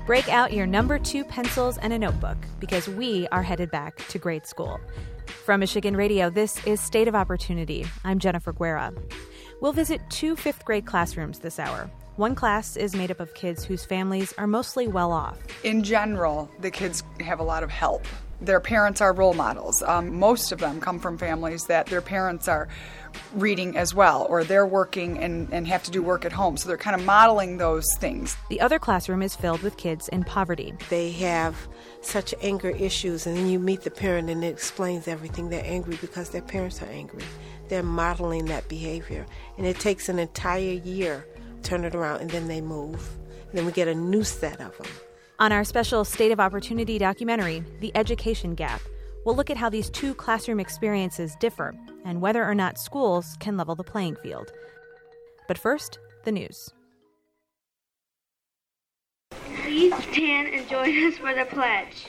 Break out your number 2 pencils and a notebook because we are headed back to grade school. From Michigan Radio, this is State of Opportunity. I'm Jennifer Guerra. We'll visit 2 fifth grade classrooms this hour. One class is made up of kids whose families are mostly well off. In general, the kids have a lot of help. Their parents are role models. Most of them come from families that their parents are reading as well, or they're working and have to do work at home. So they're kind of modeling those things. The other classroom is filled with kids in poverty. They have such anger issues, and then you meet the parent and it explains everything. They're angry because their parents are angry. They're modeling that behavior. And it takes an entire year to turn it around, and then they move. And then we get a new set of them. On our special State of Opportunity documentary, The Education Gap, we'll look at how these 2 classroom experiences differ and whether or not schools can level the playing field. But first, the news. Please stand and join us for the pledge.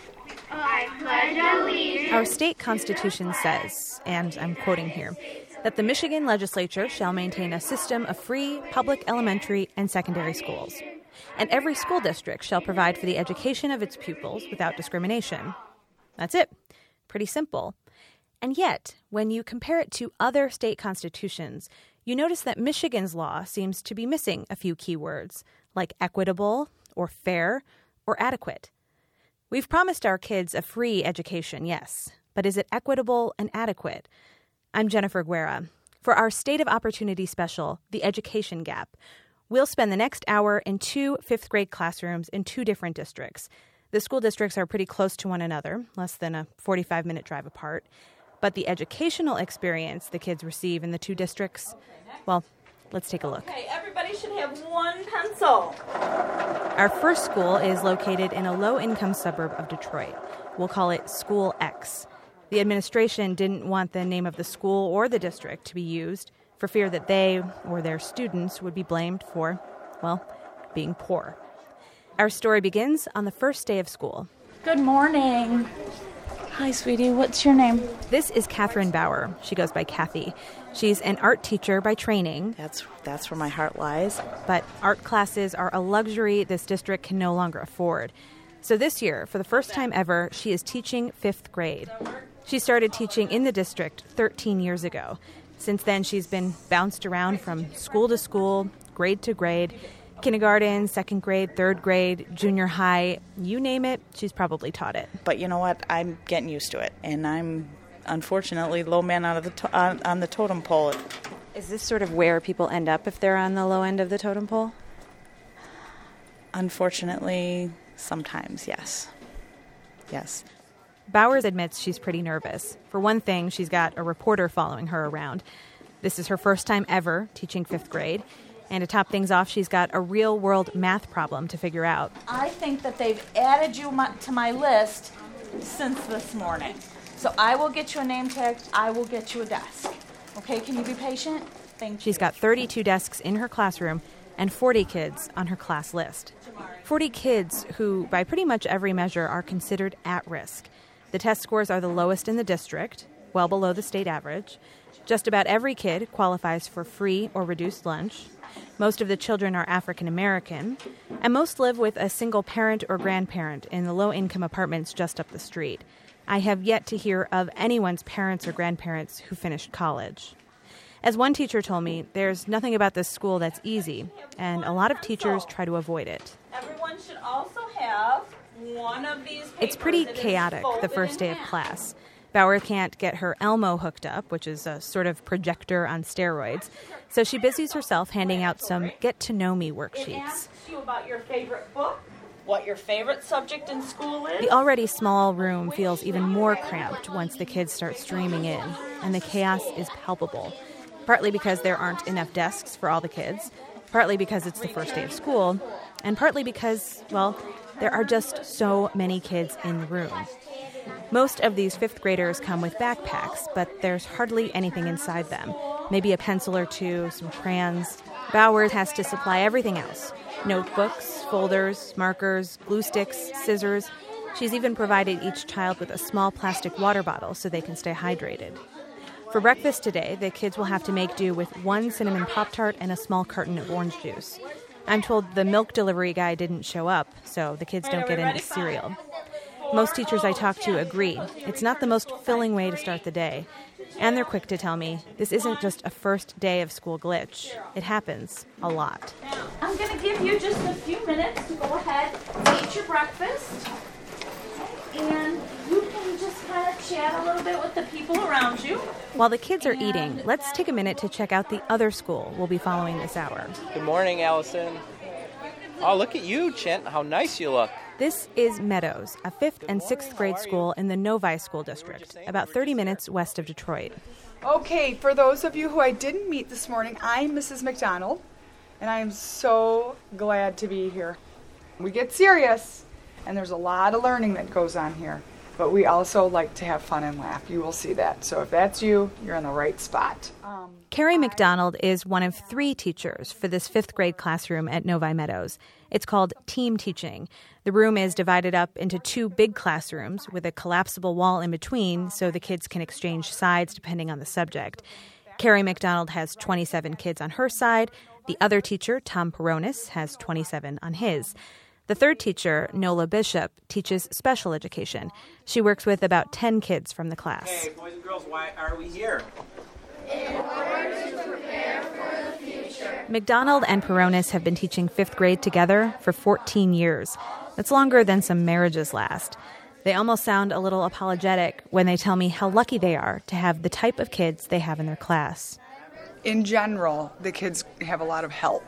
I pledge allegiance. Our state constitution says, and I'm quoting here, that the Michigan legislature shall maintain a system of free public elementary and secondary schools, and every school district shall provide for the education of its pupils without discrimination. That's it. Pretty simple. And yet, when you compare it to other state constitutions, you notice that Michigan's law seems to be missing a few key words, like equitable, or fair, or adequate. We've promised our kids a free education, yes, but is it equitable and adequate? I'm Jennifer Guerra. For our State of Opportunity special, The Education Gap, we'll spend the next hour in 2 fifth grade classrooms in 2 different districts. The school districts are pretty close to one another, less than a 45-minute drive apart. But the educational experience the kids receive in the 2 districts, well, let's take a look. Okay, everybody should have 1 pencil. Our first school is located in a low-income suburb of Detroit. We'll call it School X. The administration didn't want the name of the school or the district to be used for fear that they or their students would be blamed for, well, being poor. Our story begins on the first day of school. Good morning. Hi, sweetie. What's your name? This is Catherine Bauer. She goes by Kathy. She's an art teacher by training. That's where my heart lies. But art classes are a luxury this district can no longer afford. So this year, for the first time ever, she is teaching 5th grade. She started teaching in the district 13 years ago. Since then, she's been bounced around from school to school, grade to grade, kindergarten, 2nd grade, 3rd grade, junior high, you name it, she's probably taught it. But you know what? I'm getting used to it, and I'm unfortunately low man out of on the totem pole. Is this sort of where people end up if they're on the low end of the totem pole? Unfortunately, sometimes, yes. Yes. Bowers admits she's pretty nervous. For one thing, she's got a reporter following her around. This is her first time ever teaching 5th grade. And to top things off, she's got a real-world math problem to figure out. I think that they've added you to my list since this morning. So I will get you a name tag. I will get you a desk. Okay, can you be patient? Thank you. She's got 32 desks in her classroom and 40 kids on her class list. 40 kids who, by pretty much every measure, are considered at risk. The test scores are the lowest in the district, well below the state average. Just about every kid qualifies for free or reduced lunch. Most of the children are African American, and most live with a single parent or grandparent in the low-income apartments just up the street. I have yet to hear of anyone's parents or grandparents who finished college. As one teacher told me, there's nothing about this school that's easy, and a lot of teachers try to avoid it. Everyone should also have one of these papers. It's pretty chaotic the first day of class. Bauer can't get her Elmo hooked up, which is a sort of projector on steroids, so she busies herself handing out some get-to-know-me worksheets. It asks you about your favorite book, what your favorite subject in school is. The already small room feels even more cramped once the kids start streaming in, and the chaos is palpable. Partly because there aren't enough desks for all the kids, partly because it's the first day of school, and partly because, well, there are just so many kids in the room. Most of these 5th graders come with backpacks, but there's hardly anything inside them. Maybe a pencil or two, some crayons. Bowers has to supply everything else. Notebooks, folders, markers, glue sticks, scissors. She's even provided each child with a small plastic water bottle so they can stay hydrated. For breakfast today, the kids will have to make do with 1 cinnamon Pop-Tart and a small carton of orange juice. I'm told the milk delivery guy didn't show up, so the kids don't get any cereal. Most teachers I talk to agree. It's not the most filling way to start the day. And they're quick to tell me this isn't just a first day of school glitch. It happens a lot. I'm going to give you just a few minutes to go ahead, eat your breakfast, and you can just kind of chat a little bit with the people around you. While the kids are eating, let's take a minute to check out the other school we'll be following this hour. Good morning, Allison. Oh, look at you, Chint. How nice you look. This is Meadows, a 5th and 6th grade school in the Novi School District, about 30 minutes west of Detroit. Okay, for those of you who I didn't meet this morning, I'm Mrs. McDonald, and I am so glad to be here. We get serious, and there's a lot of learning that goes on here, but we also like to have fun and laugh. You will see that. So if that's you, you're in the right spot. Carrie McDonald is one of 3 teachers for this 5th grade classroom at Novi Meadows. It's called team teaching. The room is divided up into 2 big classrooms with a collapsible wall in between so the kids can exchange sides depending on the subject. Carrie McDonald has 27 kids on her side. The other teacher, Tom Peronis, has 27 on his. The third teacher, Nola Bishop, teaches special education. She works with about 10 kids from the class. Hey, boys and girls, why are we here? In order to prepare for the future. McDonald and Peronis have been teaching 5th grade together for 14 years. That's longer than some marriages last. They almost sound a little apologetic when they tell me how lucky they are to have the type of kids they have in their class. In general, the kids have a lot of help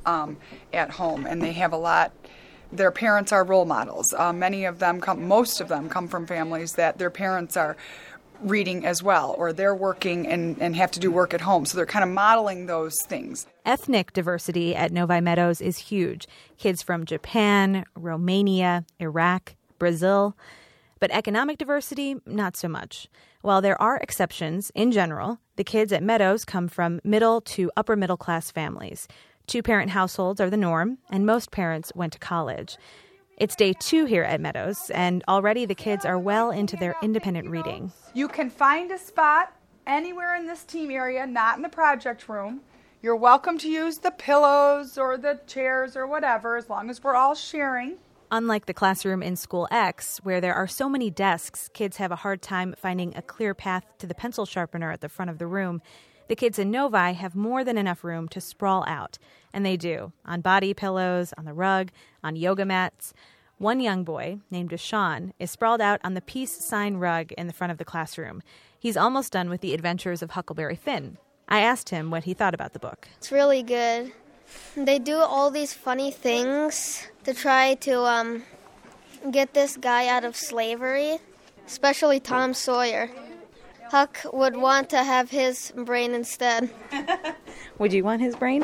at home, and they have a lot. Their parents are role models. Most of them come from families that their parents are reading as well, or they're working and have to do work at home. So they're kind of modeling those things. Ethnic diversity at Novi Meadows is huge. Kids from Japan, Romania, Iraq, Brazil. But economic diversity, not so much. While there are exceptions, in general, the kids at Meadows come from middle to upper middle class families. 2-parent households are the norm, and most parents went to college. It's day 2 here at Meadows, and already the kids are well into their independent reading. You can find a spot anywhere in this team area, not in the project room. You're welcome to use the pillows or the chairs or whatever, as long as we're all sharing. Unlike the classroom in School X, where there are so many desks, kids have a hard time finding a clear path to the pencil sharpener at the front of the room. The kids in Novi have more than enough room to sprawl out, and they do, on body pillows, on the rug, on yoga mats. One young boy, named Deshaun, is sprawled out on the peace sign rug in the front of the classroom. He's almost done with the adventures of Huckleberry Finn. I asked him what he thought about the book. It's really good. They do all these funny things to try to get this guy out of slavery, especially Tom Sawyer. Huck would want to have his brain instead. Would you want his brain?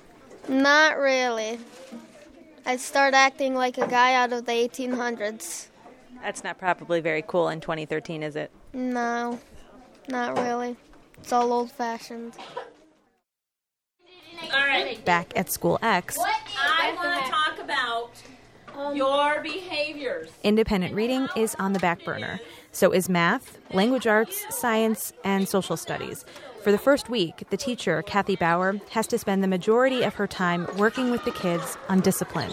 Not really. I'd start acting like a guy out of the 1800s. That's not probably very cool in 2013, is it? No, not really. It's all old-fashioned. All right. Back at School X, I want to talk about your behaviors. independent reading is on the back burner. So is math, language arts, science, and social studies. For the first week, the teacher, Kathy Bauer, has to spend the majority of her time working with the kids on discipline.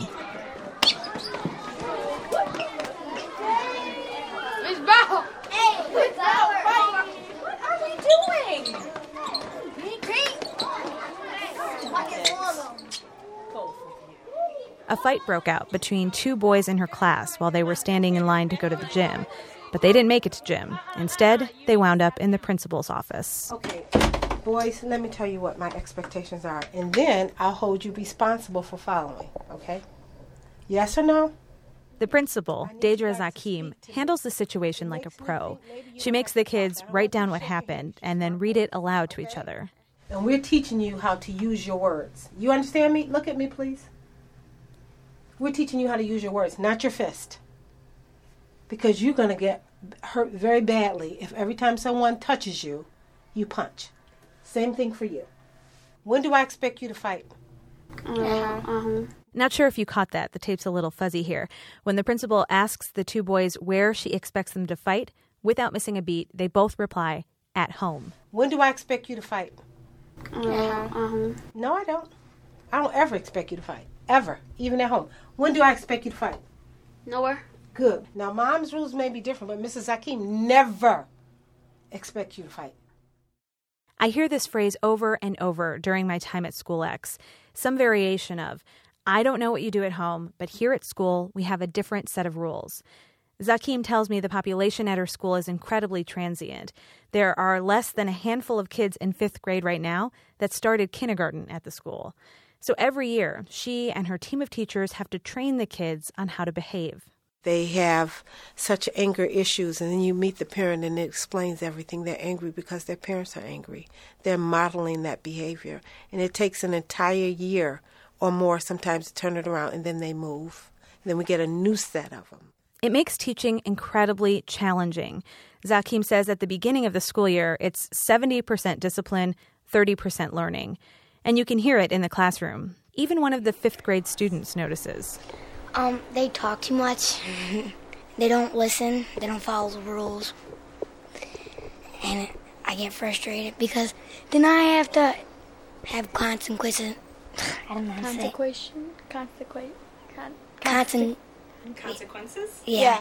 Miss Bauer! Hey, Miss Bauer! What are we doing? A fight broke out between 2 boys in her class while they were standing in line to go to the gym. But they didn't make it to gym. Instead, they wound up in the principal's office. Okay, boys, let me tell you what my expectations are, and then I'll hold you responsible for following, okay? Yes or no? The principal, Deidre Zakim, handles the situation like a pro. She makes the kids write down what happened and then read it aloud to each other. And we're teaching you how to use your words. You understand me? Look at me, please. We're teaching you how to use your words, not your fist. Because you're going to get hurt very badly if every time someone touches you, you punch. Same thing for you. When do I expect you to fight? Not sure if you caught that. The tape's a little fuzzy here. When the principal asks the 2 boys where she expects them to fight, without missing a beat, they both reply, at home. When do I expect you to fight? No, I don't. I don't ever expect you to fight. ever, even at home. When do I expect you to fight? Nowhere. Good. Now, Mom's rules may be different, but Mrs. Zakim never expects you to fight. I hear this phrase over and over during my time at School X, some variation of, I don't know what you do at home, but here at school, we have a different set of rules. Zakim tells me the population at her school is incredibly transient. There are less than a handful of kids in 5th grade right now that started kindergarten at the school. So every year, she and her team of teachers have to train the kids on how to behave. They have such anger issues, and then you meet the parent and it explains everything. They're angry because their parents are angry. They're modeling that behavior. And it takes an entire year or more sometimes to turn it around, and then they move. And then we get a new set of them. It makes teaching incredibly challenging. Zakim says at the beginning of the school year, it's 70% discipline, 30% learning. And you can hear it in the classroom. Even one of the 5th grade students notices. They talk too much. They don't listen. They don't follow the rules. And I get frustrated because then I have to have consequences. I don't know how to say. Consequences? Yeah.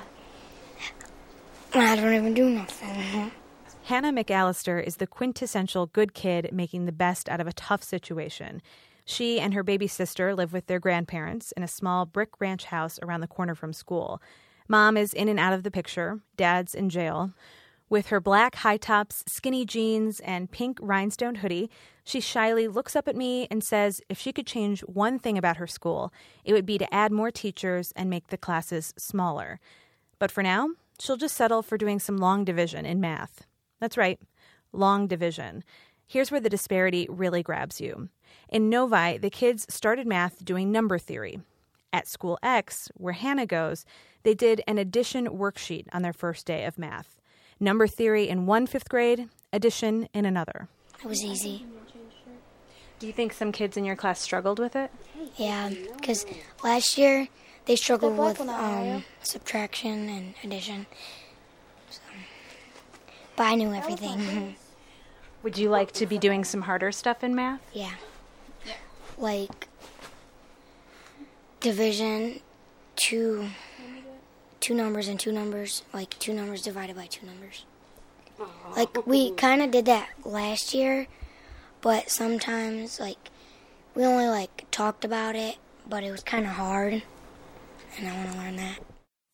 I don't even do nothing. Hannah McAllister is the quintessential good kid making the best out of a tough situation. She and her baby sister live with their grandparents in a small brick ranch house around the corner from school. Mom is in and out of the picture. Dad's in jail. With her black high tops, skinny jeans, and pink rhinestone hoodie, she shyly looks up at me and says if she could change one thing about her school, it would be to add more teachers and make the classes smaller. But for now, she'll just settle for doing some long division in math. That's right, long division. Here's where the disparity really grabs you. In Novi, the kids started math doing number theory. At School X, where Hannah goes, they did an addition worksheet on their first day of math. Number theory in one 5th grade, addition in another. It was easy. Do you think some kids in your class struggled with it? Yeah, because last year they struggled with subtraction and addition. So, but I knew everything. Would you like to be doing some harder stuff in math? Yeah. Like division, two numbers and two numbers, like 2 numbers divided by 2 numbers. Like we kind of did that last year, but sometimes like we only like talked about it, but it was kind of hard, and I want to learn that.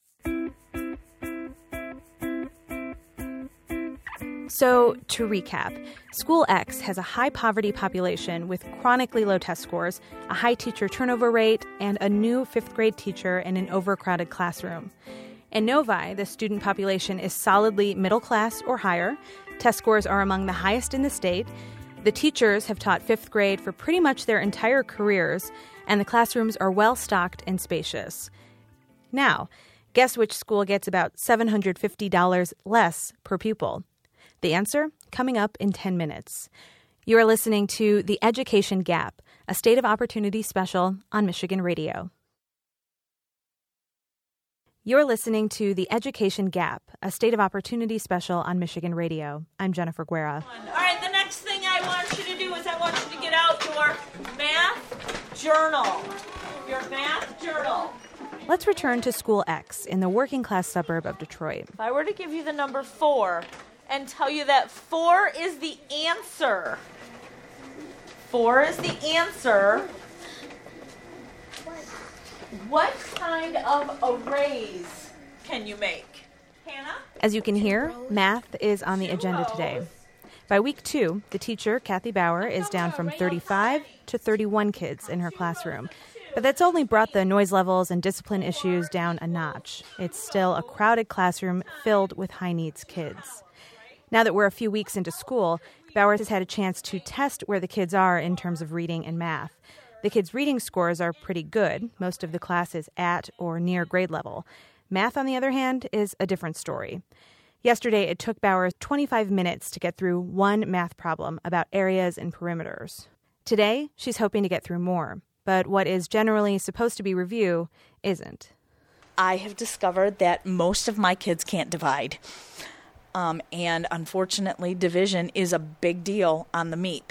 So, to recap, School X has a high poverty population with chronically low test scores, a high teacher turnover rate, and a new 5th grade teacher in an overcrowded classroom. In Novi, the student population is solidly middle class or higher. Test scores are among the highest in the state. The teachers have taught 5th grade for pretty much their entire careers, and the classrooms are well stocked and spacious. Now, guess which school gets about $750 less per pupil? The answer, coming up in 10 minutes. You are listening to The Education Gap, a State of Opportunity special on Michigan Radio. You're listening to The Education Gap, a State of Opportunity special on Michigan Radio. I'm Jennifer Guerra. All right, the next thing I want you to do is I want you to get out your math journal. Your math journal. Let's return to School X in the working-class suburb of Detroit. If I were to give you the number 4 and tell you that 4 is the answer. 4 is the answer. What kind of arrays can you make? Hannah? As you can hear, math is on the agenda today. By week 2, the teacher, Kathy Bauer, is down from 35 to 31 kids in her classroom. But that's only brought the noise levels and discipline issues down a notch. It's still a crowded classroom filled with high-needs kids. Now that we're a few weeks into school, Bauer has had a chance to test where the kids are in terms of reading and math. The kids' reading scores are pretty good. Most of the class is at or near grade level. Math, on the other hand, is a different story. Yesterday, it took Bauer 25 minutes to get through one math problem about areas and perimeters. Today, she's hoping to get through more. But what is generally supposed to be review isn't. I have discovered that most of my kids can't divide. And unfortunately, division is a big deal on the MEP.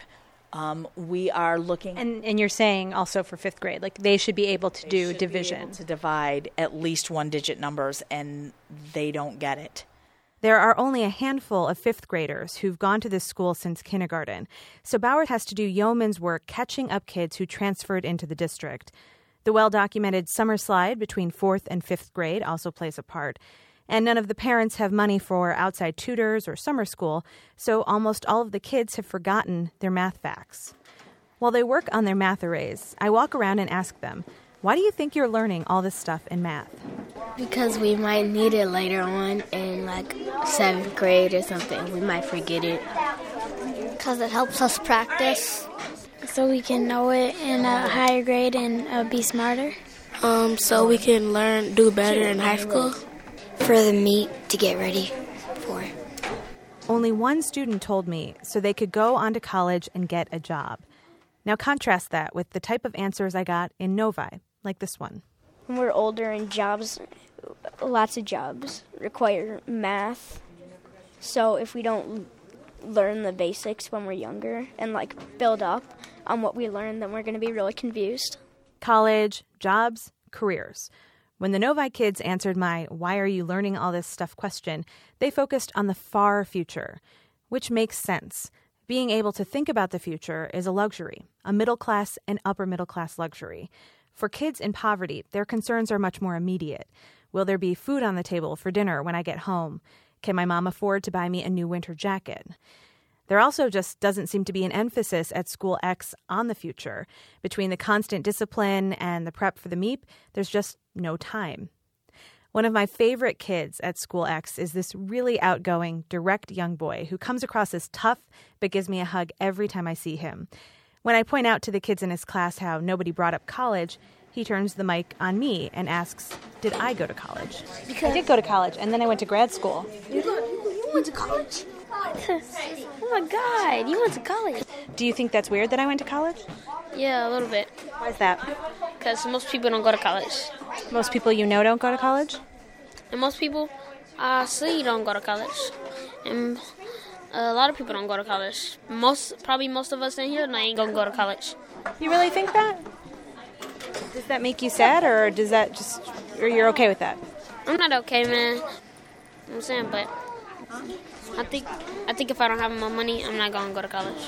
We are looking... And you're saying also for 5th grade, like they should be able to do division. Be able to divide at least one-digit numbers, and they don't get it. There are only a handful of 5th graders who've gone to this school since kindergarten, so Bauer has to do yeoman's work catching up kids who transferred into the district. The well-documented summer slide between 4th and 5th grade also plays a part. And none of the parents have money for outside tutors or summer school, so almost all of the kids have forgotten their math facts. While they work on their math arrays, I walk around and ask them, why do you think you're learning all this stuff in math? Because we might need it later on in 7th grade or something. We might forget it. Because it helps us practice. So we can know it in a higher grade and be smarter. So we can do better in high school. For the meet to get ready for it. Only one student told me so they could go on to college and get a job. Now contrast that with the type of answers I got in Novi, like this one. When we're older and lots of jobs require math. So if we don't learn the basics when we're younger and build up on what we learn, then we're going to be really confused. College, jobs, careers. When the Novi kids answered my "why are you learning all this stuff" question, they focused on the far future, which makes sense. Being able to think about the future is a luxury, a middle-class and upper-middle-class luxury. For kids in poverty, their concerns are much more immediate. Will there be food on the table for dinner when I get home? Can my mom afford to buy me a new winter jacket? There also just doesn't seem to be an emphasis at School X on the future. Between the constant discipline and the prep for the MEEP, there's just no time. One of my favorite kids at School X is this really outgoing, direct young boy who comes across as tough but gives me a hug every time I see him. When I point out to the kids in his class how nobody brought up college, he turns the mic on me and asks, did I go to college? I did go to college, and then I went to grad school. You went to college? Oh my God, you went to college. Do you think that's weird that I went to college? Yeah, a little bit. Why is that? Because most people don't go to college. Most people you know don't go to college? And most people I see don't go to college. And a lot of people don't go to college. Probably most of us in here ain't gonna go to college. You really think that? Does that make you sad, or does that or you're okay with that? I'm not okay, man. You know what I'm saying, but I think if I don't have my money, I'm not gonna go to college.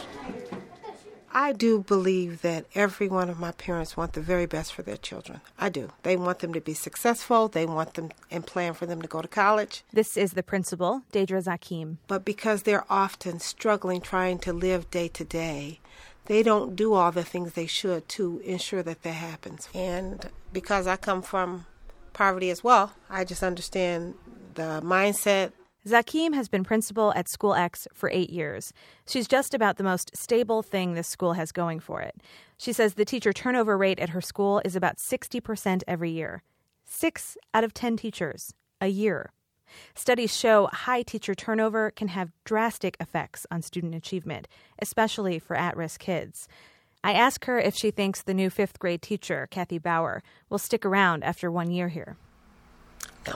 I do believe that every one of my parents want the very best for their children. I do. They want them to be successful. They want them and plan for them to go to college. This is the principal, Deidre Zakim. But because they're often struggling trying to live day to day, they don't do all the things they should to ensure that that happens. And because I come from poverty as well, I just understand the mindset. Zakim has been principal at School X for 8 years. She's just about the most stable thing this school has going for it. She says the teacher turnover rate at her school is about 60% every year. 6 out of 10 teachers a year. Studies show high teacher turnover can have drastic effects on student achievement, especially for at-risk kids. I ask her if she thinks the new 5th grade teacher, Kathy Bauer, will stick around after 1 year here. No,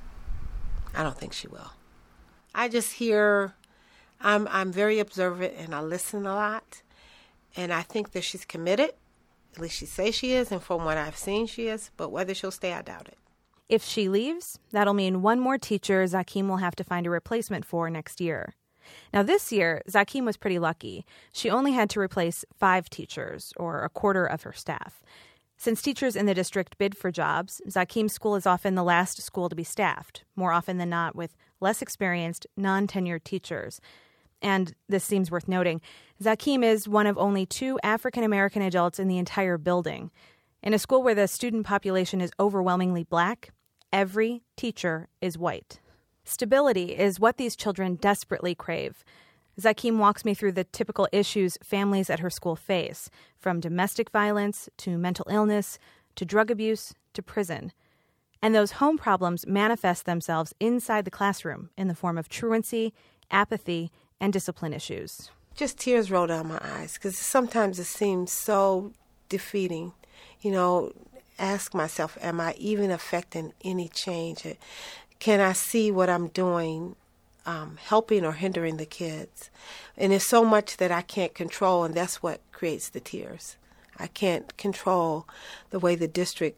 I don't think she will. I just hear, I'm very observant and I listen a lot. And I think that she's committed. At least she says she is. And from what I've seen, she is. But whether she'll stay, I doubt it. If she leaves, that'll mean one more teacher Zakim will have to find a replacement for next year. Now this year, Zakim was pretty lucky. She only had to replace 5 teachers, or a quarter of her staff. Since teachers in the district bid for jobs, Zakim's school is often the last school to be staffed, more often than not with less experienced, non-tenured teachers. And this seems worth noting, Zakim is one of only 2 African-American adults in the entire building. In a school where the student population is overwhelmingly black, every teacher is white. Stability is what these children desperately crave. Zakim walks me through the typical issues families at her school face, from domestic violence to mental illness to drug abuse to prison. And those home problems manifest themselves inside the classroom in the form of truancy, apathy, and discipline issues. Just tears roll down my eyes because sometimes it seems so defeating. Ask myself, am I even affecting any change? Can I see what I'm doing helping or hindering the kids. And there's so much that I can't control, and that's what creates the tears. I can't control the way the district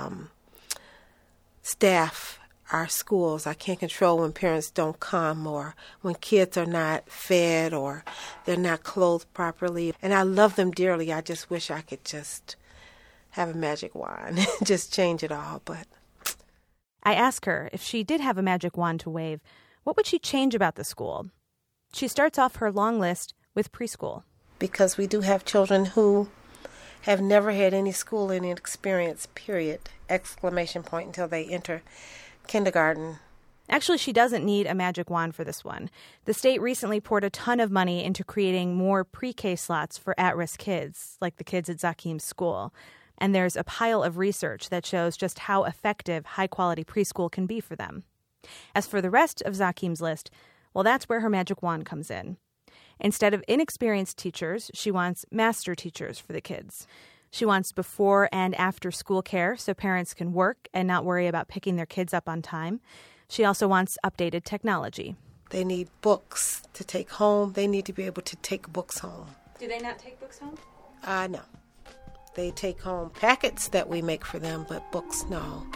staff our schools. I can't control when parents don't come or when kids are not fed or they're not clothed properly. And I love them dearly. I just wish I could just have a magic wand and just change it all. But I asked her if she did have a magic wand to wave, what would she change about the school? She starts off her long list with preschool. Because we do have children who have never had any schooling experience, period, ! Until they enter kindergarten. Actually, she doesn't need a magic wand for this one. The state recently poured a ton of money into creating more pre-K slots for at-risk kids, like the kids at Zakim's school. And there's a pile of research that shows just how effective high-quality preschool can be for them. As for the rest of Zakim's list, well, that's where her magic wand comes in. Instead of inexperienced teachers, she wants master teachers for the kids. She wants before and after school care so parents can work and not worry about picking their kids up on time. She also wants updated technology. They need books to take home. They need to be able to take books home. Do they not take books home? No. They take home packets that we make for them, but books, no.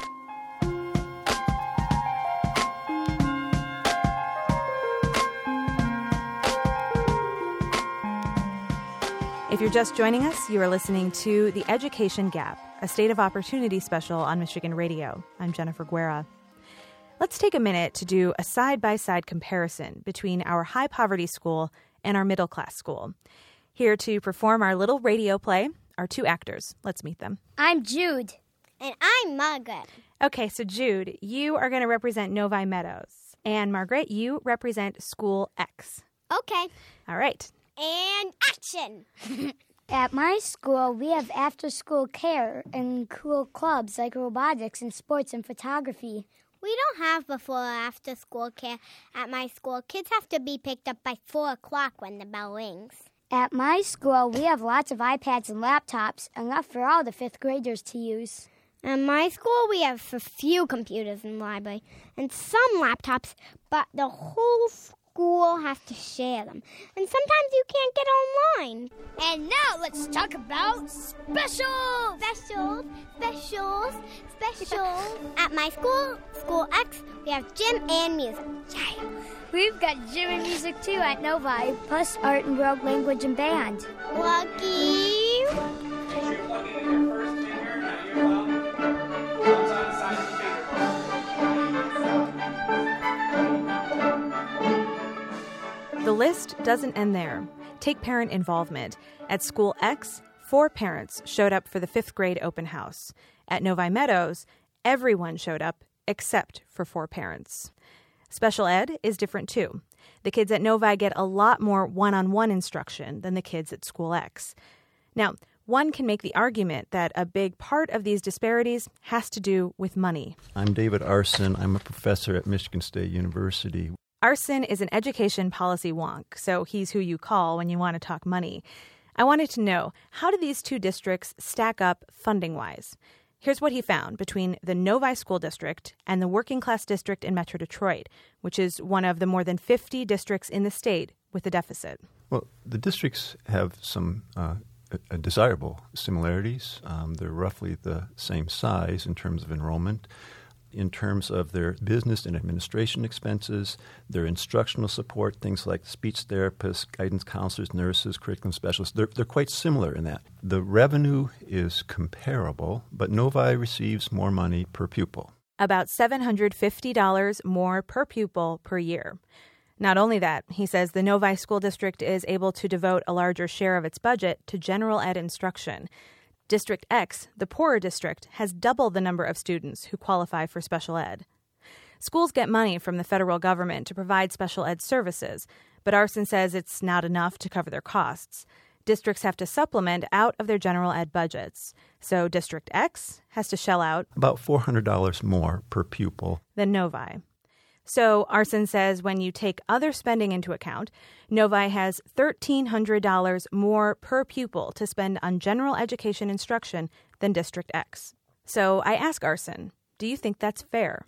If you're just joining us, you are listening to The Education Gap, a State of Opportunity special on Michigan Radio. I'm Jennifer Guerra. Let's take a minute to do a side-by-side comparison between our high-poverty school and our middle-class school. Here to perform our little radio play are two actors. Let's meet them. I'm Jude. And I'm Margaret. Okay, so Jude, you are going to represent Novi Meadows. And Margaret, you represent School X. Okay. All right. And action! At my school, we have after-school care and cool clubs like robotics and sports and photography. We don't have before or after-school care at my school. Kids have to be picked up by 4 o'clock when the bell rings. At my school, we have lots of iPads and laptops, enough for all the 5th graders to use. At my school, we have a few computers in the library and some laptops, but the whole school has to share them. And sometimes you can't get online. And now let's talk about specials! Specials. At my school, School X, we have gym and music. Yay! We've got gym and music too at Novi, plus art and world language and band. Lucky! The list doesn't end there. Take parent involvement. At School X, 4 parents showed up for the 5th grade open house. At Novi Meadows, everyone showed up except for 4 parents. Special ed is different too. The kids at Novi get a lot more one-on-one instruction than the kids at School X. Now, one can make the argument that a big part of these disparities has to do with money. I'm David Arson. I'm a professor at Michigan State University. Arson is an education policy wonk, so he's who you call when you want to talk money. I wanted to know, how do these two districts stack up funding-wise? Here's what he found between the Novi School District and the Working Class District in Metro Detroit, which is one of the more than 50 districts in the state with a deficit. Well, the districts have some desirable similarities. They're roughly the same size in terms of enrollment. In terms of their business and administration expenses, their instructional support, things like speech therapists, guidance counselors, nurses, curriculum specialists, they're quite similar in that. The revenue is comparable, but Novi receives more money per pupil. About $750 more per pupil per year. Not only that, he says the Novi School District is able to devote a larger share of its budget to general ed instruction. District X, the poorer district, has double the number of students who qualify for special ed. Schools get money from the federal government to provide special ed services, but Arson says it's not enough to cover their costs. Districts have to supplement out of their general ed budgets. So District X has to shell out about $400 more per pupil than Novi. So Arson says when you take other spending into account, Novi has $1,300 more per pupil to spend on general education instruction than District X. So I ask Arson, do you think that's fair?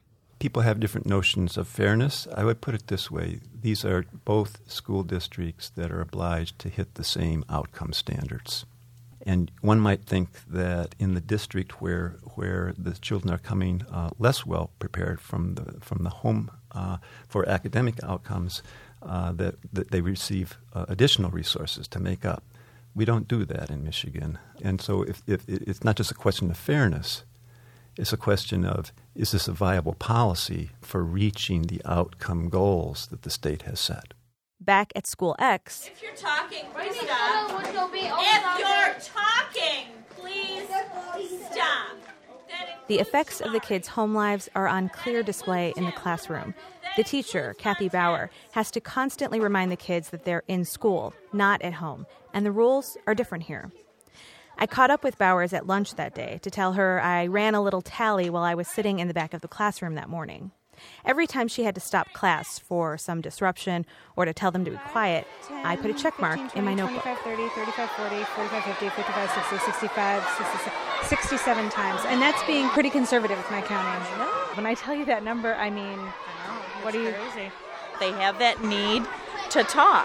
people have different notions of fairness. I would put it this way. These are both school districts that are obliged to hit the same outcome standards. And one might think that in the district where the children are coming less well prepared from the home for academic outcomes, that they receive additional resources to make up. We don't do that in Michigan. And so if it's not just a question of fairness, it's a question of, is this a viable policy for reaching the outcome goals that the state has set? Back at School X. If you're talking, please stop. If you're talking, please stop. The effects of the kids' home lives are on clear display in the classroom. The teacher, Kathy Bauer, has to constantly remind the kids that they're in school, not at home, and the rules are different here. I caught up with Bowers at lunch that day to tell her I ran a little tally while I was sitting in the back of the classroom that morning. Every time she had to stop class for some disruption or to tell them to be quiet, 10, I put a check mark 15, 20, in my notebook. 25, 30, 35, 40, 45, 50, 55, 60, 65, 67 times. And that's being pretty conservative with my counting. When I tell you that number, I mean, what do you... Crazy. They have that need to talk.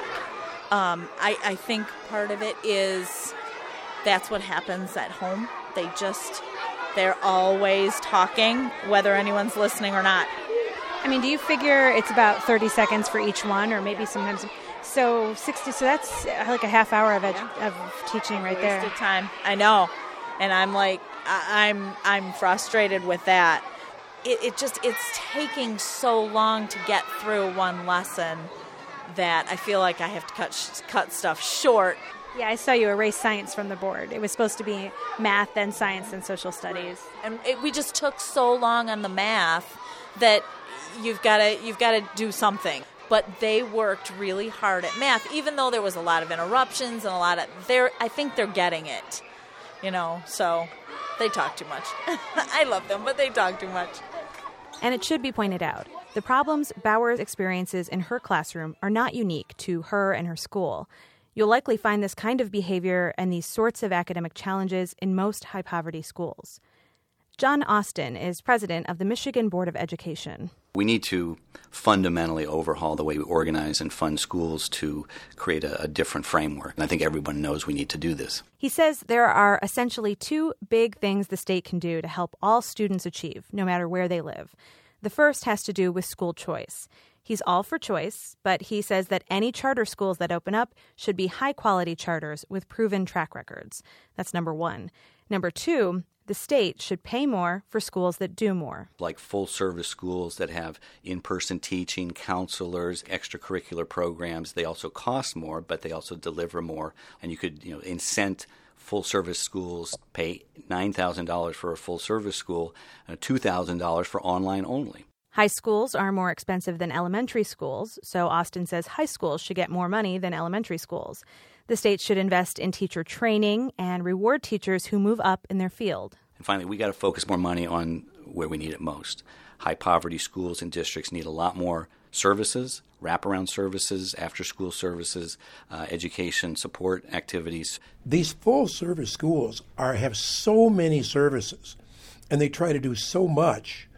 I think part of it is that's what happens at home. They're always talking, whether anyone's listening or not. I mean, do you figure it's about 30 seconds for each one, or maybe sometimes... So 60. So that's like a half hour of teaching right there. Wasted time. I know, and I'm like, I'm frustrated with that. It's taking so long to get through one lesson that I feel like I have to cut stuff short. Yeah, I saw you erase science from the board. It was supposed to be math, then science, and social studies. And we just took so long on the math that you've got to do something. But they worked really hard at math, even though there was a lot of interruptions and I think they're getting it, so they talk too much. I love them, but they talk too much. And it should be pointed out, the problems Bowers experiences in her classroom are not unique to her and her school. You'll likely find this kind of behavior and these sorts of academic challenges in most high-poverty schools. John Austin is president of the Michigan Board of Education. We need to fundamentally overhaul the way we organize and fund schools to create a different framework. And I think everyone knows we need to do this. He says there are essentially two big things the state can do to help all students achieve, no matter where they live. The first has to do with school choice. He's all for choice, but he says that any charter schools that open up should be high-quality charters with proven track records. That's number one. Number two, the state should pay more for schools that do more. Like full-service schools that have in-person teaching, counselors, extracurricular programs. They also cost more, but they also deliver more. And you could, incent full-service schools, pay $9,000 for a full-service school, $2,000 for online only. High schools are more expensive than elementary schools, so Austin says high schools should get more money than elementary schools. The state should invest in teacher training and reward teachers who move up in their field. And finally, we got to focus more money on where we need it most. High-poverty schools and districts need a lot more services, wraparound services, after-school services, education support activities. These full-service schools have so many services, and they try to do so much.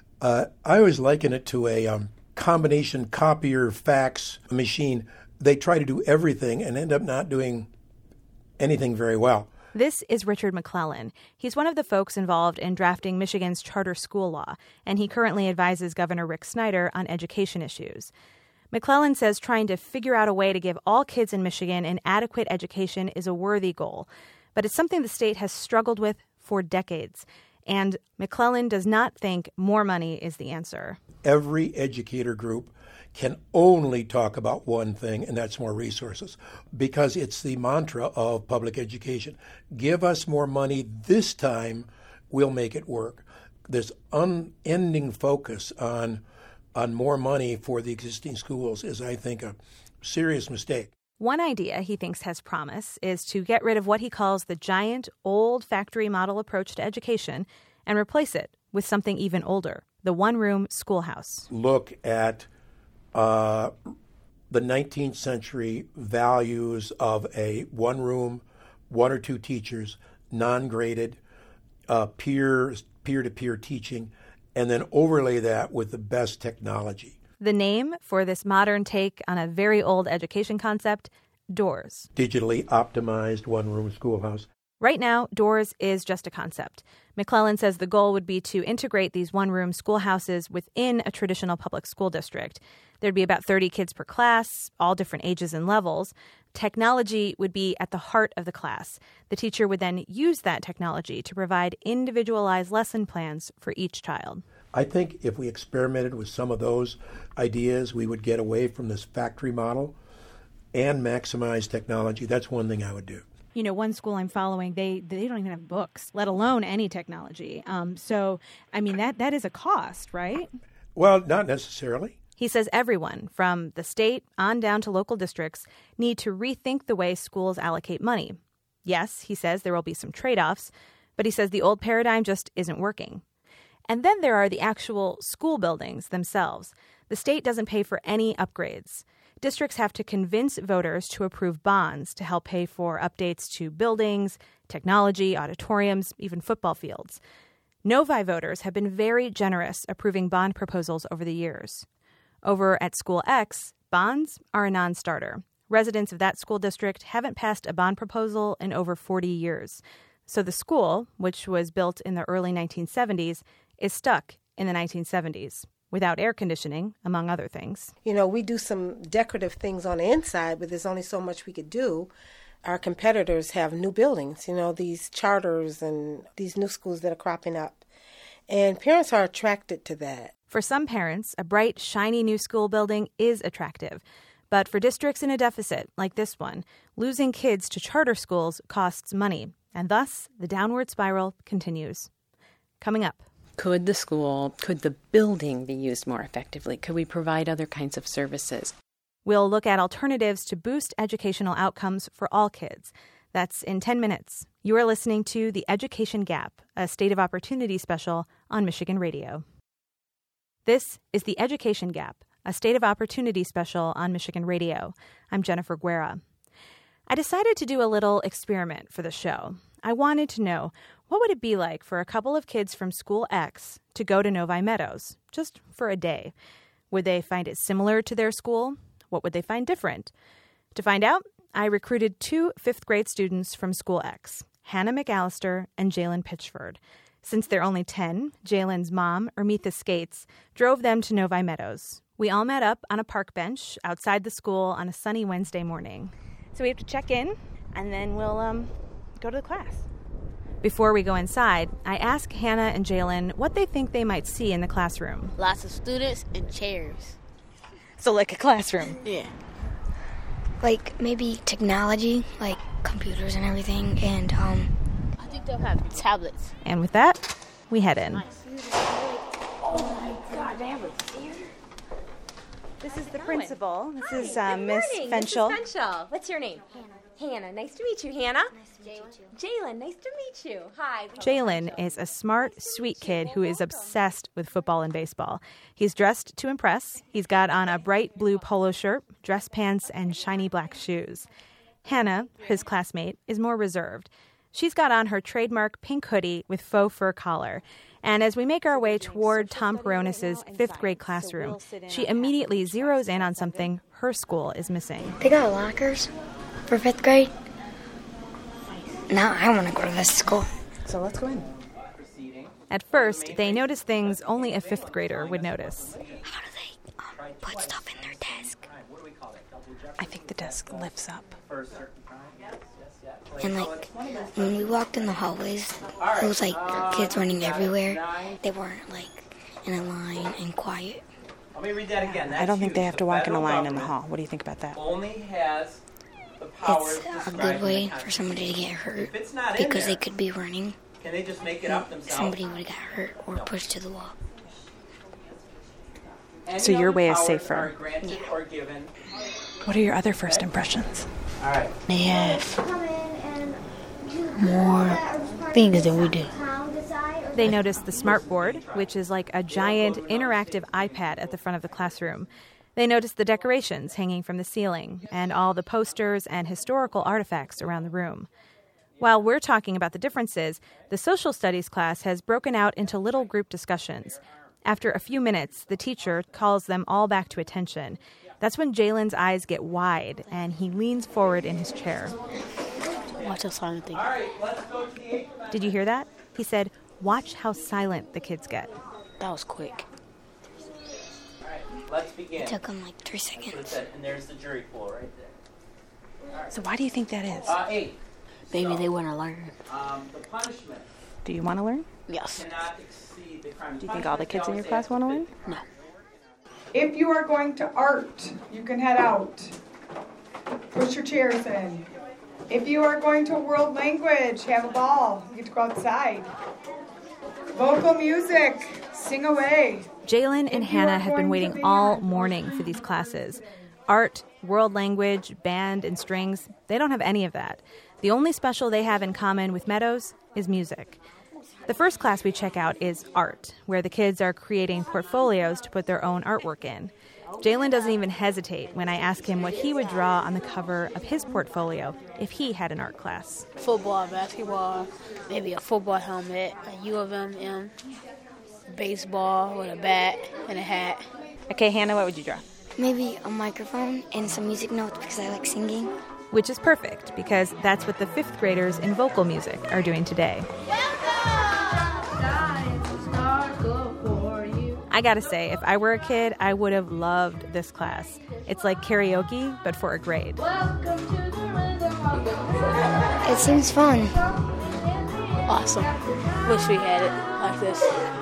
I always liken it to a combination copier fax machine. They try to do everything and end up not doing anything very well. This is Richard McClellan. He's one of the folks involved in drafting Michigan's charter school law, and he currently advises Governor Rick Snyder on education issues. McClellan says trying to figure out a way to give all kids in Michigan an adequate education is a worthy goal, but it's something the state has struggled with for decades. And McClellan does not think more money is the answer. Every educator group can only talk about one thing, and that's more resources, because it's the mantra of public education. Give us more money this time, we'll make it work. This unending focus on more money for the existing schools is, I think, a serious mistake. One idea he thinks has promise is to get rid of what he calls the giant, old factory model approach to education and replace it with something even older, the one-room schoolhouse. Look at the 19th century values of a one-room, one or two teachers, non-graded, peer-to-peer teaching, and then overlay that with the best technology. The name for this modern take on a very old education concept, DOORS. Digitally optimized one-room schoolhouse. Right now, DOORS is just a concept. McClellan says the goal would be to integrate these one-room schoolhouses within a traditional public school district. There'd be about 30 kids per class, all different ages and levels. Technology would be at the heart of the class. The teacher would then use that technology to provide individualized lesson plans for each child. I think if we experimented with some of those ideas, we would get away from this factory model and maximize technology. That's one thing I would do. You know, one school I'm following, they don't even have books, let alone any technology. So, I mean, that is a cost, right? Well, not necessarily. He says everyone, from the state on down to local districts, need to rethink the way schools allocate money. Yes, he says there will be some trade-offs, but he says the old paradigm just isn't working. And then there are the actual school buildings themselves. The state doesn't pay for any upgrades. Districts have to convince voters to approve bonds to help pay for updates to buildings, technology, auditoriums, even football fields. Novi voters have been very generous approving bond proposals over the years. Over at School X, bonds are a non-starter. Residents of that school district haven't passed a bond proposal in over 40 years. So the school, which was built in the early 1970s, is stuck in the 1970s. Without air conditioning, among other things. You know, we do some decorative things on the inside, but there's only so much we could do. Our competitors have new buildings, you know, these charters and these new schools that are cropping up. And parents are attracted to that. For some parents, a bright, shiny new school building is attractive. But for districts in a deficit, like this one, losing kids to charter schools costs money. And thus, the downward spiral continues. Coming up. Could the building be used more effectively? Could we provide other kinds of services? We'll look at alternatives to boost educational outcomes for all kids. That's in 10 minutes. You are listening to The Education Gap, a State of Opportunity special on Michigan Radio. This is The Education Gap, a State of Opportunity special on Michigan Radio. I'm Jennifer Guerra. I decided to do a little experiment for the show. I wanted to know, what would it be like for a couple of kids from School X to go to Novi Meadows, just for a day? Would they find it similar to their school? What would they find different? To find out, I recruited 2 fifth-grade students from School X, Hannah McAllister and Jalen Pitchford. Since they're only 10, Jalen's mom, Ermitha Skates, drove them to Novi Meadows. We all met up on a park bench outside the school on a sunny Wednesday morning. So we have to check in, and then we'll go to the class. Before we go inside, I ask Hannah and Jalen what they think they might see in the classroom. Lots of students and chairs. So like a classroom? Yeah. Like maybe technology, like computers and everything, and I think they'll have tablets. And with that, we head in. Oh my God, they have a theater. This is the principal. This is Miss morning. Fenchel. This is Fenchel. What's your name? Hannah. Nice to meet you, Hannah. Nice to meet you. Jalen, nice to meet you. Hi. Jalen is a smart, sweet kid who is obsessed with football and baseball. He's dressed to impress. He's got on a bright blue polo shirt, dress pants, and shiny black shoes. Hannah, his classmate, is more reserved. She's got on her trademark pink hoodie with faux fur collar. And as we make our way toward Tom Peronis' 5th grade classroom, she immediately zeroes in on something her school is missing. they got lockers for 5th grade. Now I want to go to this school. So let's go in. At first, they notice things only a 5th grader would notice. How do they put stuff in their desk? I think the desk lifts up. And like when we walked in the hallways, it was like kids running everywhere. They weren't like in a line and quiet. Let me read that again. I don't think they have to walk in a line in the hall. What do you think about that? Only has the power It's a good way for somebody to get hurt because they could be running. Can they just make it up themselves? Somebody would have got hurt or pushed to the wall. So your way is safer. Yeah. What are your other first impressions? All right. They have more things than we do. They notice the smart board, which is like a giant interactive iPad at the front of the classroom. They notice the decorations hanging from the ceiling and all the posters and historical artifacts around the room. While we're talking about the differences, the social studies class has broken out into little group discussions. After a few minutes, the teacher calls them all back to attention. That's when Jalen's eyes get wide, and he leans forward in his chair. Watch how silent they get. Did you hear that? He said, watch how silent the kids get. That was quick. All right, let's begin. It took them like 3 seconds. And there's the jury pool right there. So why do you think that is? 8. Maybe they want to learn. The punishment Do you want to learn? Yes. cannot exceed the crime. Do you think all the kids in your class want to learn? No. If you are going to art, you can head out. Push your chairs in. If you are going to world language, have a ball. You get to go outside. Vocal music, sing away. Jalen and Hannah have been waiting all morning for these classes. Art, world language, band, and strings, they don't have any of that. The only special they have in common with Meadows is music. The first class we check out is art, where the kids are creating portfolios to put their own artwork in. Jalen doesn't even hesitate when I ask him what he would draw on the cover of his portfolio if he had an art class. Football, basketball, maybe a football helmet, a U of M, baseball with a bat and a hat. Okay, Hannah, what would you draw? Maybe a microphone and some music notes because I like singing. Which is perfect, because that's what the 5th graders in vocal music are doing today. I gotta say, if I were a kid, I would have loved this class. It's like karaoke, but for a grade. It seems fun. Awesome. Wish we had it like this.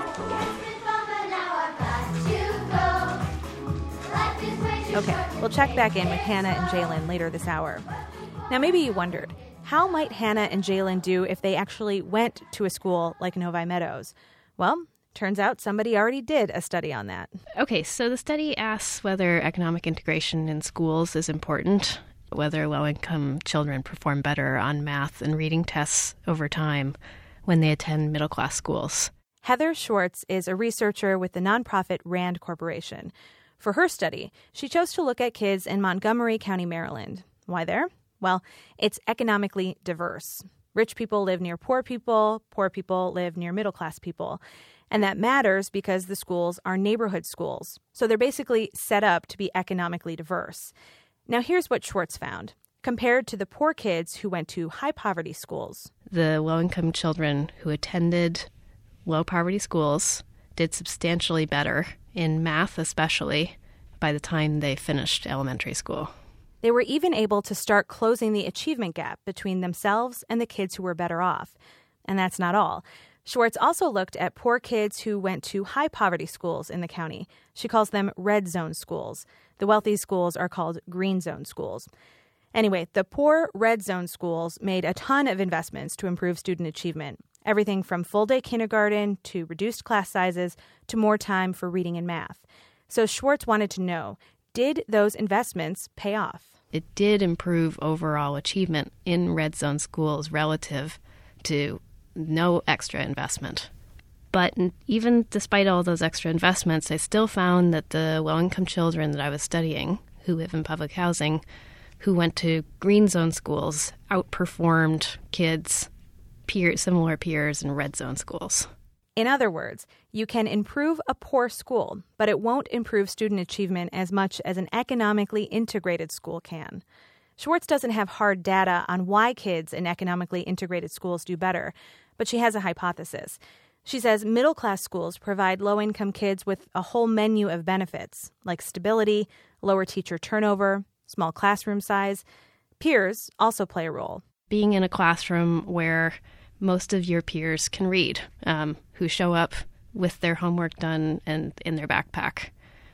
Okay, we'll check back in with Hannah and Jalen later this hour. Now, maybe you wondered, how might Hannah and Jalen do if they actually went to a school like Novi Meadows? Well, turns out somebody already did a study on that. Okay, so the study asks whether economic integration in schools is important, whether low-income children perform better on math and reading tests over time when they attend middle-class schools. Heather Schwartz is a researcher with the nonprofit RAND Corporation. For her study, she chose to look at kids in Montgomery County, Maryland. Why there? Well, it's economically diverse. Rich people live near poor people live near middle-class people. And that matters because the schools are neighborhood schools. So they're basically set up to be economically diverse. Now here's what Schwartz found. Compared to the poor kids who went to high-poverty schools, the low-income children who attended low-poverty schools did substantially better, in math especially, by the time they finished elementary school. They were even able to start closing the achievement gap between themselves and the kids who were better off. And that's not all. Schwartz also looked at poor kids who went to high-poverty schools in the county. She calls them red zone schools. The wealthy schools are called green zone schools. Anyway, the poor red zone schools made a ton of investments to improve student achievement. Everything from full-day kindergarten to reduced class sizes to more time for reading and math. So Schwartz wanted to know, did those investments pay off? It did improve overall achievement in red zone schools relative to no extra investment. But even despite all those extra investments, I still found that the low-income children that I was studying, who live in public housing, who went to green zone schools, outperformed kids, similar peers in red zone schools. In other words, you can improve a poor school, but it won't improve student achievement as much as an economically integrated school can. Schwartz doesn't have hard data on why kids in economically integrated schools do better, but she has a hypothesis. She says middle-class schools provide low-income kids with a whole menu of benefits, like stability, lower teacher turnover, small classroom size. Peers also play a role. Being in a classroom where most of your peers can read, who show up with their homework done and in their backpack.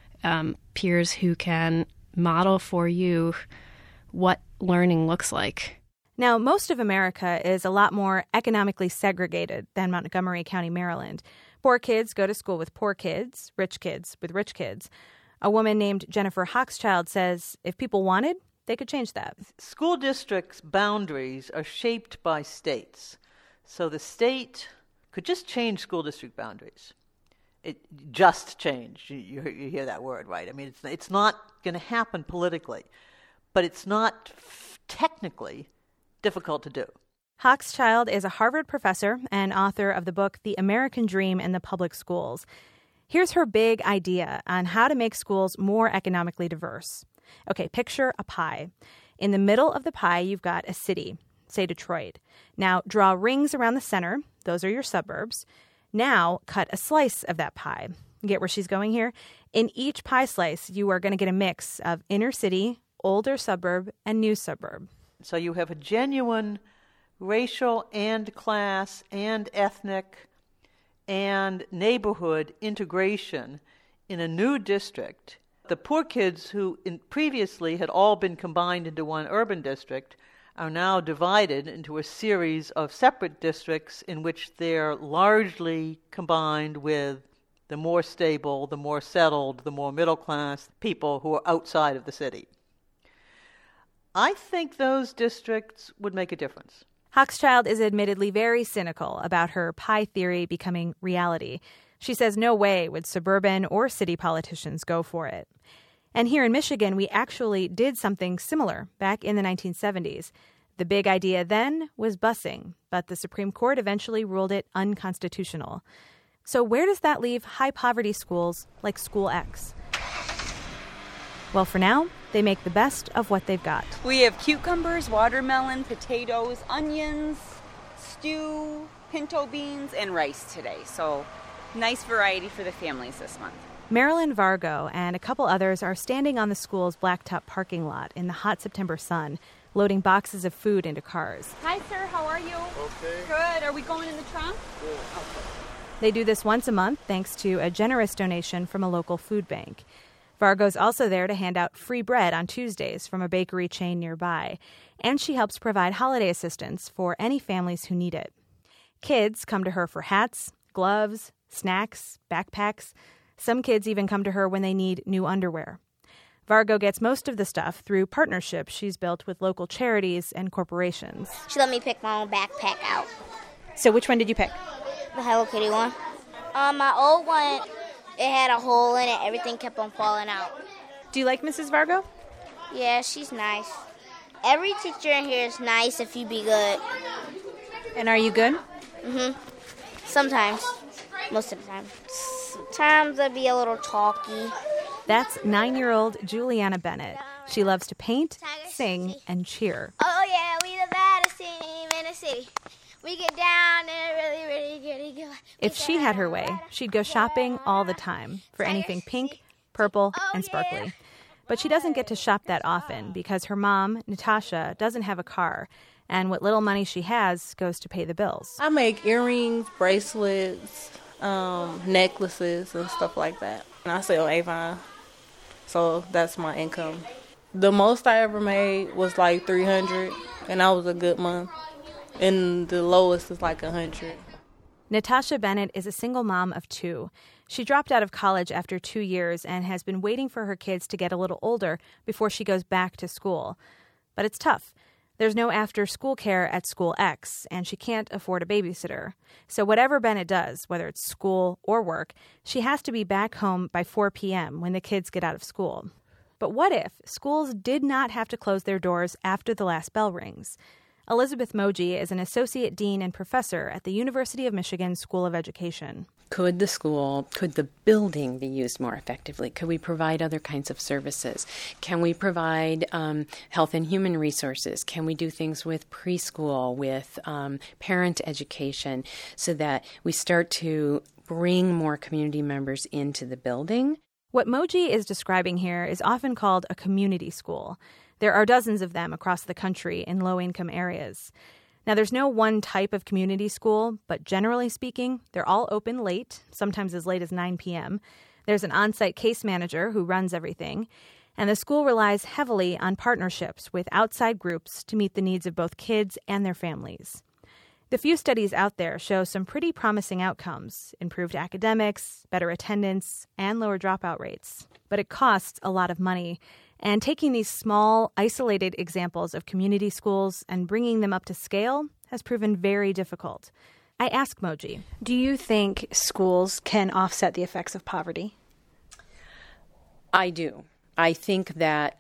Peers who can model for you what learning looks like. Now, most of America is a lot more economically segregated than Montgomery County, Maryland. Poor kids go to school with poor kids with rich kids. A woman named Jennifer Hochschild says if people wanted, they could change that. School districts' boundaries are shaped by states. So the state could just change school district boundaries. It just change. You hear that word, right? I mean, it's not going to happen politically, but it's not technically difficult to do. Hochschild is a Harvard professor and author of the book The American Dream in the Public Schools. Here's her big idea on how to make schools more economically diverse. Okay, picture a pie. In the middle of the pie, you've got a city, say Detroit. Now, draw rings around the center. Those are your suburbs. Now, cut a slice of that pie. Get where she's going here? In each pie slice, you are going to get a mix of inner city, older suburb, and new suburb. So you have a genuine racial and class and ethnic and neighborhood integration in a new district. The poor kids who previously had all been combined into one urban district are now divided into a series of separate districts in which they're largely combined with the more stable, the more settled, the more middle class people who are outside of the city. I think those districts would make a difference. Hochschild is admittedly very cynical about her pie theory becoming reality. She says no way would suburban or city politicians go for it. And here in Michigan, we actually did something similar back in the 1970s. The big idea then was busing, but the Supreme Court eventually ruled it unconstitutional. So where does that leave high-poverty schools like School X? Well, for now, they make the best of what they've got. We have cucumbers, watermelon, potatoes, onions, stew, pinto beans, and rice today. So nice variety for the families this month. Marilyn Vargo and a couple others are standing on the school's blacktop parking lot in the hot September sun, loading boxes of food into cars. Hi, sir. How are you? Okay. Good. Are we going in the trunk? Good. Okay. They do this once a month thanks to a generous donation from a local food bank. Vargo's also there to hand out free bread on Tuesdays from a bakery chain nearby, and she helps provide holiday assistance for any families who need it. Kids come to her for hats, gloves, snacks, backpacks. Some kids even come to her when they need new underwear. Vargo gets most of the stuff through partnerships she's built with local charities and corporations. She let me pick my own backpack out. So which one did you pick? The Hello Kitty one. My old one, it had a hole in it. Everything kept on falling out. Do you like Mrs. Vargo? Yeah, she's nice. Every teacher in here is nice if you be good. And are you good? Mm-hmm. Sometimes. Most of the time. Sometimes I'd be a little talky. That's 9-year-old Juliana Bennett. She loves to paint, sing, and cheer. Oh, yeah, we the baddest team in the city. We get down and really good. If she had her way, she'd go shopping all the time for anything pink, purple, and sparkly. But she doesn't get to shop that often because her mom, Natasha, doesn't have a car, and what little money she has goes to pay the bills. I make earrings, bracelets, necklaces, and stuff like that. And I sell Avon, so that's my income. The most I ever made was like $300, and that was a good month. And the lowest is like $100. Natasha Bennett is a single mom of 2. She dropped out of college after 2 years and has been waiting for her kids to get a little older before she goes back to school. But it's tough. There's no after-school care at School X, and she can't afford a babysitter. So whatever Bennett does, whether it's school or work, she has to be back home by 4 p.m. when the kids get out of school. But what if schools did not have to close their doors after the last bell rings? Elizabeth Moji is an associate dean and professor at the University of Michigan School of Education. Could the building be used more effectively? Could we provide other kinds of services? Can we provide health and human resources? Can we do things with preschool, with parent education, so that we start to bring more community members into the building? What Moji is describing here is often called a community school. There are dozens of them across the country in low-income areas. Now, there's no one type of community school, but generally speaking, they're all open late, sometimes as late as 9 p.m. There's an on-site case manager who runs everything, and the school relies heavily on partnerships with outside groups to meet the needs of both kids and their families. The few studies out there show some pretty promising outcomes: improved academics, better attendance, and lower dropout rates. But it costs a lot of money. And taking these small, isolated examples of community schools and bringing them up to scale has proven very difficult. I asked Moji, do you think schools can offset the effects of poverty? I do. I think that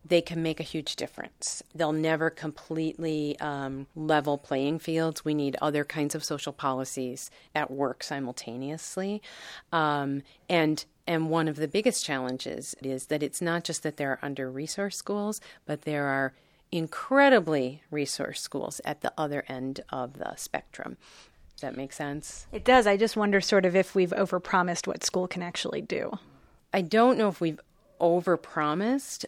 they can make a huge difference. They'll never completely level playing fields. We need other kinds of social policies at work simultaneously. And one of the biggest challenges is that it's not just that there are under-resourced schools, but there are incredibly resourced schools at the other end of the spectrum. Does that make sense? It does. I just wonder sort of if we've overpromised what school can actually do. I don't know if we've overpromised.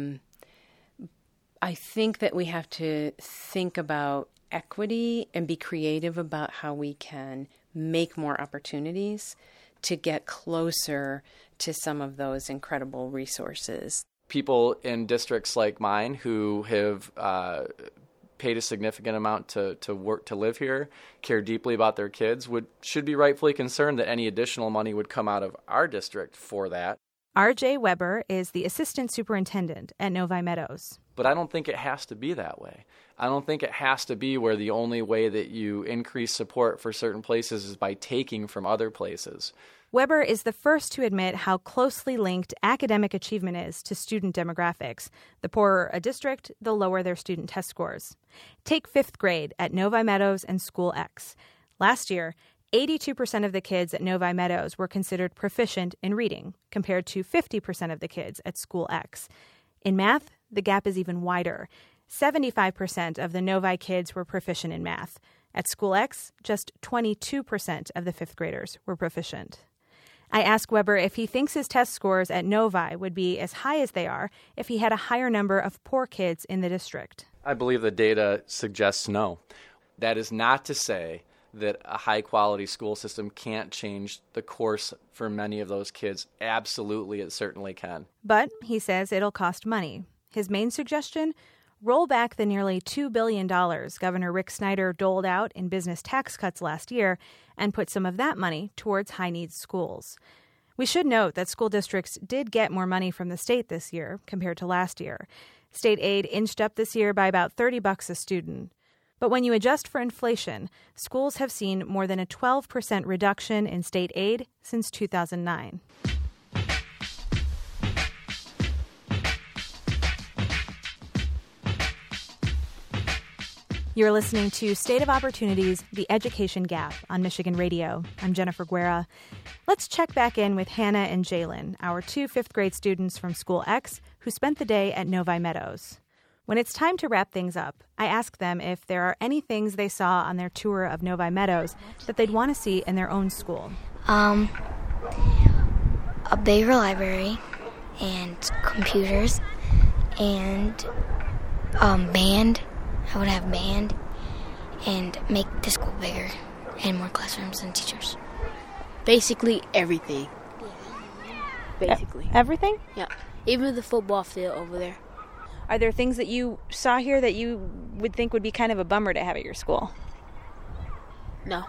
I think that we have to think about equity and be creative about how we can make more opportunities to get closer to some of those incredible resources. People in districts like mine who have paid a significant amount to work to live here, care deeply about their kids, should be rightfully concerned that any additional money would come out of our district for that. R.J. Weber is the assistant superintendent at Novi Meadows. But I don't think it has to be that way. I don't think it has to be where the only way that you increase support for certain places is by taking from other places. Weber is the first to admit how closely linked academic achievement is to student demographics. The poorer a district, the lower their student test scores. Take 5th grade at Novi Meadows and School X. Last year, 82% of the kids at Novi Meadows were considered proficient in reading, compared to 50% of the kids at School X. In math, the gap is even wider. 75% of the Novi kids were proficient in math. At School X, just 22% of the 5th graders were proficient. I asked Weber if he thinks his test scores at Novi would be as high as they are if he had a higher number of poor kids in the district. I believe the data suggests no. That is not to say that a high-quality school system can't change the course for many of those kids. Absolutely, it certainly can. But he says it'll cost money. His main suggestion? Roll back the nearly $2 billion Governor Rick Snyder doled out in business tax cuts last year and put some of that money towards high-needs schools. We should note that school districts did get more money from the state this year compared to last year. State aid inched up this year by about $30 a student. But when you adjust for inflation, schools have seen more than a 12% reduction in state aid since 2009. You're listening to State of Opportunities, The Education Gap on Michigan Radio. I'm Jennifer Guerra. Let's check back in with Hannah and Jalen, our 2 5th-grade students from School X who spent the day at Novi Meadows. When it's time to wrap things up, I ask them if there are any things they saw on their tour of Novi Meadows that they'd want to see in their own school. A bigger library and computers and band. I would have band and make the school bigger and more classrooms and teachers. Basically everything. Basically. Everything? Yeah. Even the football field over there. Are there things that you saw here that you would think would be kind of a bummer to have at your school? No.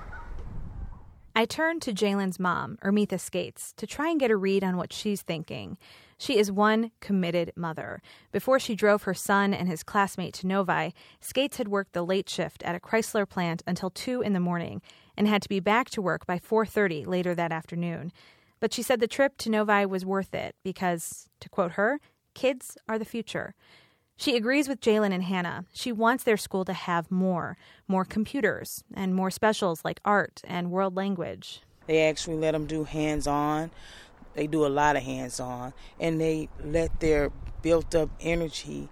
I turned to Jalen's mom, Ermitha Skates, to try and get a read on what she's thinking. She is one committed mother. Before she drove her son and his classmate to Novi, Skates had worked the late shift at a Chrysler plant until 2 in the morning and had to be back to work by 4:30 later that afternoon. But she said the trip to Novi was worth it because, to quote her, kids are the future. She agrees with Jalen and Hannah. She wants their school to have more computers and more specials like art and world language. They actually let them do hands-on. They do a lot of hands-on, and they let their built-up energy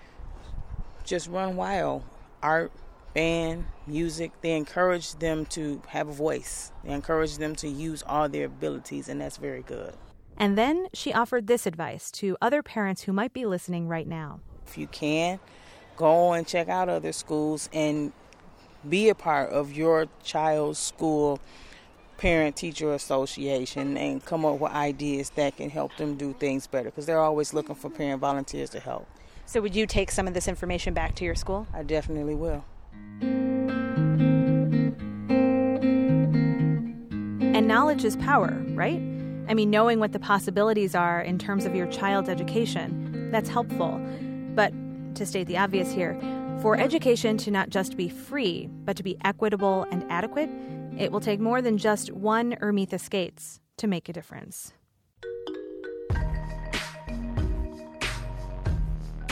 just run wild. Art, band, music, they encourage them to have a voice. They encourage them to use all their abilities, and that's very good. And then she offered this advice to other parents who might be listening right now. If you can, go and check out other schools and be a part of your child's school parent-teacher association and come up with ideas that can help them do things better because they're always looking for parent volunteers to help. So would you take some of this information back to your school? I definitely will. And knowledge is power, right? I mean, knowing what the possibilities are in terms of your child's education, that's helpful. But to state the obvious here, for education to not just be free, but to be equitable and adequate, it will take more than just one Ermitha Skates to make a difference.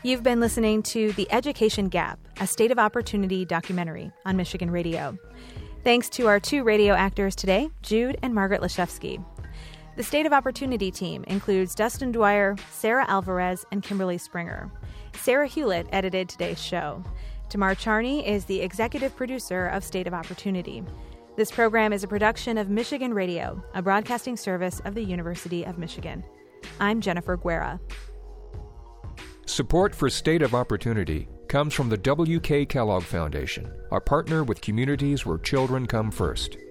You've been listening to The Education Gap, a State of Opportunity documentary on Michigan Radio. Thanks to our 2 radio actors today, Jude and Margaret Leshevsky. The State of Opportunity team includes Dustin Dwyer, Sarah Alvarez, and Kimberly Springer. Sarah Hewlett edited today's show. Tamar Charney is the executive producer of State of Opportunity. This program is a production of Michigan Radio, a broadcasting service of the University of Michigan. I'm Jennifer Guerra. Support for State of Opportunity comes from the W.K. Kellogg Foundation, a partner with communities where children come first.